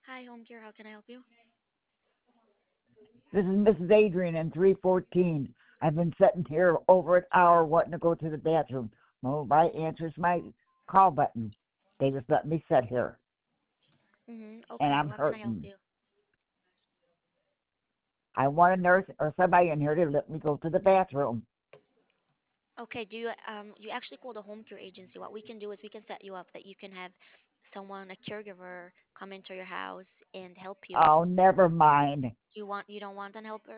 Hi, home care. How can I help you? This is Mrs. Adrian in 314. I've been sitting here over an hour wanting to go to the bathroom. Nobody answers my call button. They just let me sit here, and Okay. I'm What can I help hurting. you? I want a nurse or somebody in here to let me go to the bathroom. Okay. Do you actually call the home care agency? What we can do is we can set you up that you can have someone, a caregiver, come into your house and help you. Oh, never mind. You don't want an helper?